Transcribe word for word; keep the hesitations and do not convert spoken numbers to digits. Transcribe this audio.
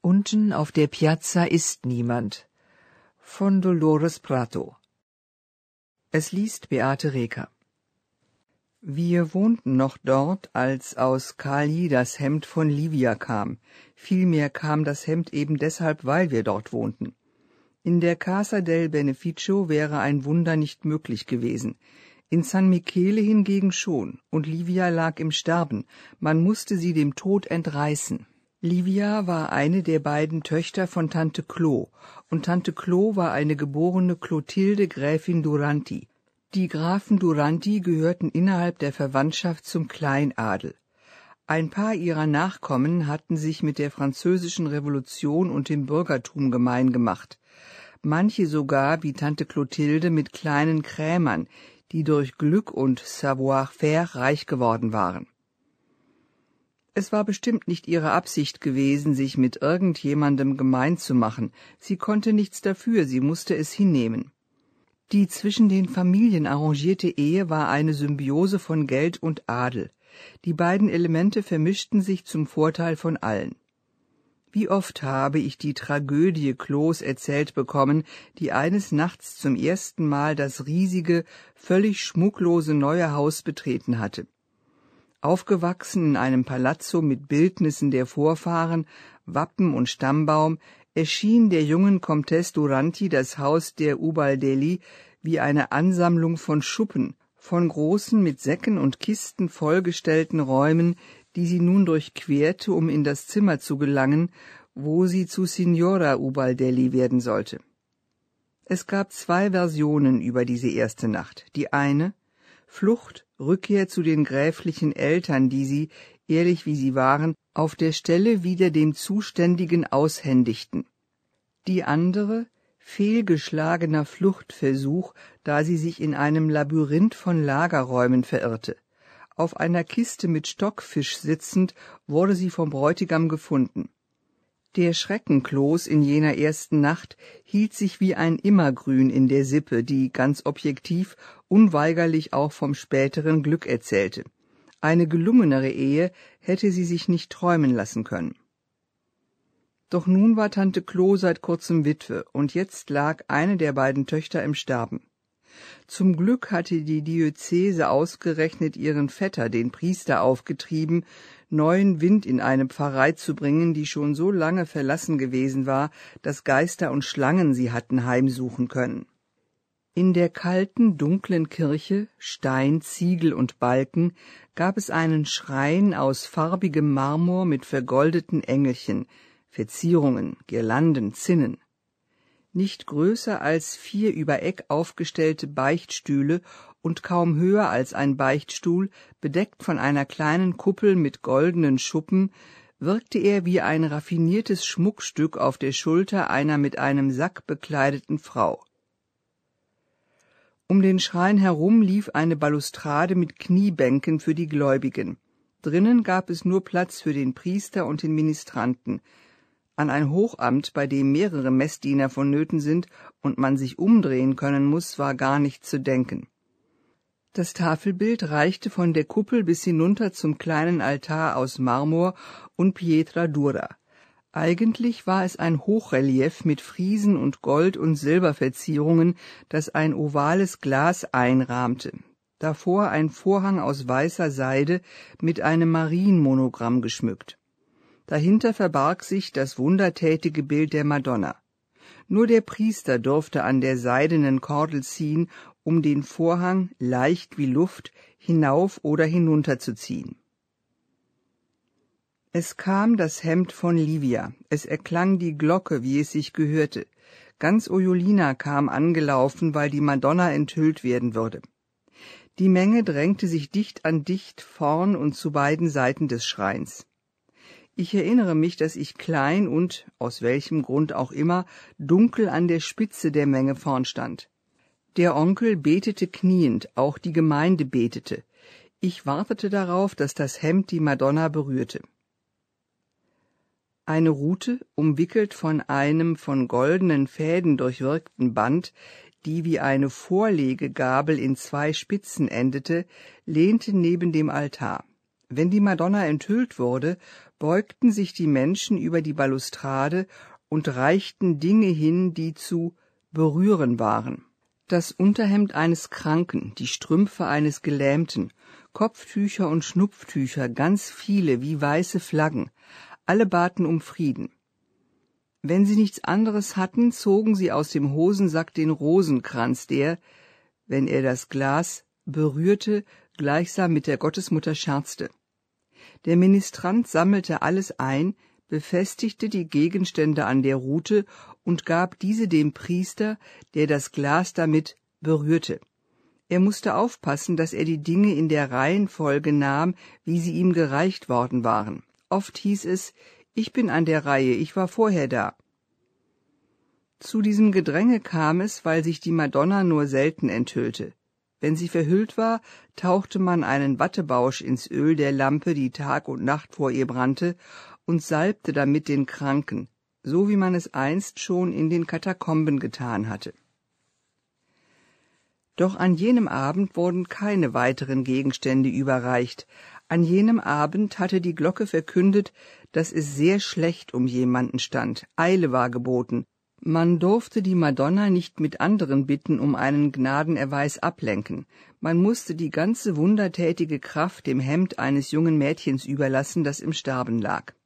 Unten auf der Piazza ist niemand. Von Dolores Prato. Es liest Beate Reker. Wir wohnten noch dort, als aus Cagli das Hemd von Livia kam. Vielmehr kam das Hemd eben deshalb, weil wir dort wohnten. In der Casa del Beneficio wäre ein Wunder nicht möglich gewesen. In San Michele hingegen schon, und Livia lag im Sterben. Man musste sie dem Tod entreißen. Livia war eine der beiden Töchter von Tante Clo, und Tante Clo war eine geborene Clotilde Gräfin Duranti. Die Grafen Duranti gehörten innerhalb der Verwandtschaft zum Kleinadel. Ein paar ihrer Nachkommen hatten sich mit der Französischen Revolution und dem Bürgertum gemein gemacht. Manche sogar, wie Tante Clotilde, mit kleinen Krämern, die durch Glück und Savoir-faire reich geworden waren. Es war bestimmt nicht ihre Absicht gewesen, sich mit irgendjemandem gemein zu machen. Sie konnte nichts dafür, sie musste es hinnehmen. Die zwischen den Familien arrangierte Ehe war eine Symbiose von Geld und Adel. Die beiden Elemente vermischten sich zum Vorteil von allen. Wie oft habe ich die Tragödie Clos erzählt bekommen, die eines Nachts zum ersten Mal das riesige, völlig schmucklose neue Haus betreten hatte. Aufgewachsen in einem Palazzo mit Bildnissen der Vorfahren, Wappen und Stammbaum, erschien der jungen Comtesse Duranti das Haus der Ubaldelli wie eine Ansammlung von Schuppen, von großen, mit Säcken und Kisten vollgestellten Räumen, die sie nun durchquerte, um in das Zimmer zu gelangen, wo sie zu Signora Ubaldelli werden sollte. Es gab zwei Versionen über diese erste Nacht. Die eine: Flucht, Rückkehr zu den gräflichen Eltern, die sie, ehrlich wie sie waren, auf der Stelle wieder dem Zuständigen aushändigten. Die andere: fehlgeschlagener Fluchtversuch, da sie sich in einem Labyrinth von Lagerräumen verirrte. Auf einer Kiste mit Stockfisch sitzend, wurde sie vom Bräutigam gefunden. Der Schrecken Clos in jener ersten Nacht hielt sich wie ein Immergrün in der Sippe, die ganz objektiv, unweigerlich auch vom späteren Glück erzählte. Eine gelungenere Ehe hätte sie sich nicht träumen lassen können. Doch nun war Tante Clo seit kurzem Witwe, und jetzt lag eine der beiden Töchter im Sterben. Zum Glück hatte die Diözese ausgerechnet ihren Vetter, den Priester, aufgetrieben, neuen Wind in eine Pfarrei zu bringen, die schon so lange verlassen gewesen war, dass Geister und Schlangen sie hatten heimsuchen können. In der kalten, dunklen Kirche, Stein, Ziegel und Balken, gab es einen Schrein aus farbigem Marmor mit vergoldeten Engelchen, Verzierungen, Girlanden, Zinnen. Nicht größer als vier über Eck aufgestellte Beichtstühle und kaum höher als ein Beichtstuhl, bedeckt von einer kleinen Kuppel mit goldenen Schuppen, wirkte er wie ein raffiniertes Schmuckstück auf der Schulter einer mit einem Sack bekleideten Frau. Um den Schrein herum lief eine Balustrade mit Kniebänken für die Gläubigen. Drinnen gab es nur Platz für den Priester und den Ministranten. An ein Hochamt, bei dem mehrere Messdiener vonnöten sind und man sich umdrehen können muss, war gar nicht zu denken. Das Tafelbild reichte von der Kuppel bis hinunter zum kleinen Altar aus Marmor und Pietra dura. Eigentlich war es ein Hochrelief mit Friesen und Gold- und Silberverzierungen, das ein ovales Glas einrahmte. Davor ein Vorhang aus weißer Seide mit einem Marienmonogramm geschmückt. Dahinter verbarg sich das wundertätige Bild der Madonna. Nur der Priester durfte an der seidenen Kordel ziehen, um den Vorhang, leicht wie Luft, hinauf oder hinunter zu ziehen. Es kam das Hemd von Livia, es erklang die Glocke, wie es sich gehörte. Ganz Ojulina kam angelaufen, weil die Madonna enthüllt werden würde. Die Menge drängte sich dicht an dicht vorn und zu beiden Seiten des Schreins. Ich erinnere mich, dass ich klein und, aus welchem Grund auch immer, dunkel an der Spitze der Menge vorn stand. Der Onkel betete kniend, auch die Gemeinde betete. Ich wartete darauf, dass das Hemd die Madonna berührte. Eine Rute, umwickelt von einem von goldenen Fäden durchwirkten Band, die wie eine Vorlegegabel in zwei Spitzen endete, lehnte neben dem Altar. Wenn die Madonna enthüllt wurde, beugten sich die Menschen über die Balustrade und reichten Dinge hin, die zu berühren waren. Das Unterhemd eines Kranken, die Strümpfe eines Gelähmten, Kopftücher und Schnupftücher, ganz viele wie weiße Flaggen, alle baten um Frieden. Wenn sie nichts anderes hatten, zogen sie aus dem Hosensack den Rosenkranz, der, wenn er das Glas berührte, gleichsam mit der Gottesmutter scherzte. Der Ministrant sammelte alles ein, befestigte die Gegenstände an der Rute und gab diese dem Priester, der das Glas damit berührte. Er musste aufpassen, dass er die Dinge in der Reihenfolge nahm, wie sie ihm gereicht worden waren. Oft hieß es, »Ich bin an der Reihe, ich war vorher da.« Zu diesem Gedränge kam es, weil sich die Madonna nur selten enthüllte. Wenn sie verhüllt war, tauchte man einen Wattebausch ins Öl der Lampe, die Tag und Nacht vor ihr brannte, und salbte damit den Kranken, so wie man es einst schon in den Katakomben getan hatte. Doch an jenem Abend wurden keine weiteren Gegenstände überreicht. An jenem Abend hatte die Glocke verkündet, dass es sehr schlecht um jemanden stand. Eile war geboten. Man durfte die Madonna nicht mit anderen Bitten um einen Gnadenerweis ablenken. Man musste die ganze wundertätige Kraft dem Hemd eines jungen Mädchens überlassen, das im Sterben lag.